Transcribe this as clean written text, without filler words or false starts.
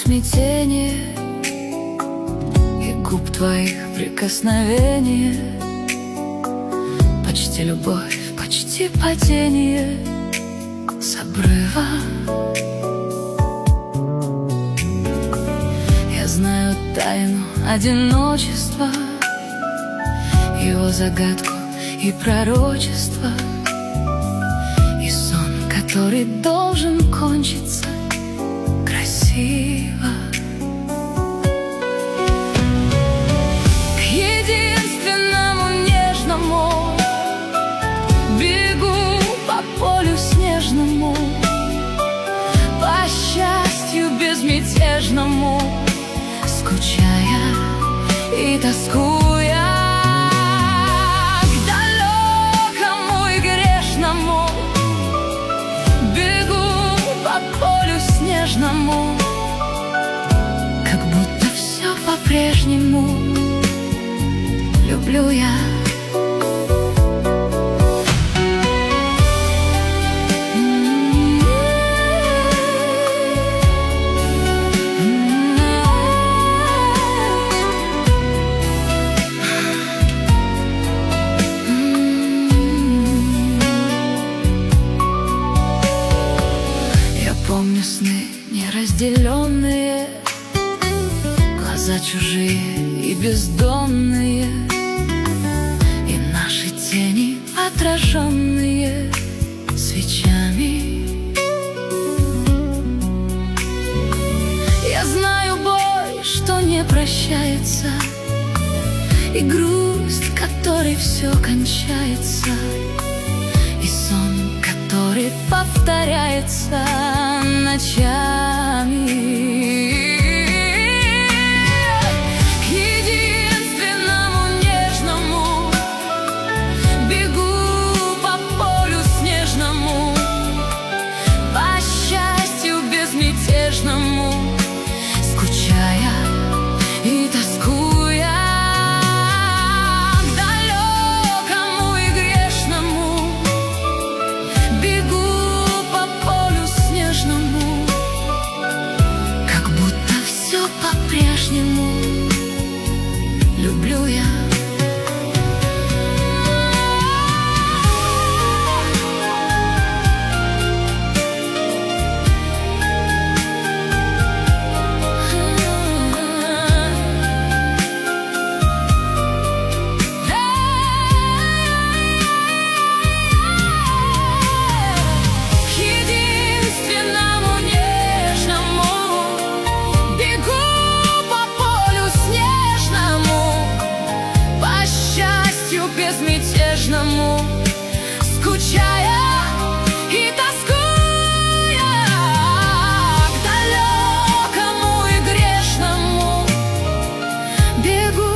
смятение и губ твоих прикосновение. Почти любовь, почти падение с обрыва. Я знаю тайну одиночества, его загадку и пророчество, и сон, который должен кончиться красиво. К единственному нежному бегу по полю снежному, по счастью безмятежному, скучая и тоскуя. К далекому и грешному бегу по полю снежному, как будто все по-прежнему люблю я. Помню сны неразделенные, глаза чужие и бездонные, и наши тени, отраженные свечами. Я знаю боль, что не прощается, и грусть, которой все кончается, и сон, который повторяется ночами. К единственному нежному бегу по полю снежному, по счастью безмятежному, скучая и тоскуя. К далекому и грешному бегу по полю снежному, как будто все по-прежнему люблю я. Безмятежному, скучая и тоскуя. К далекому и грешному бегу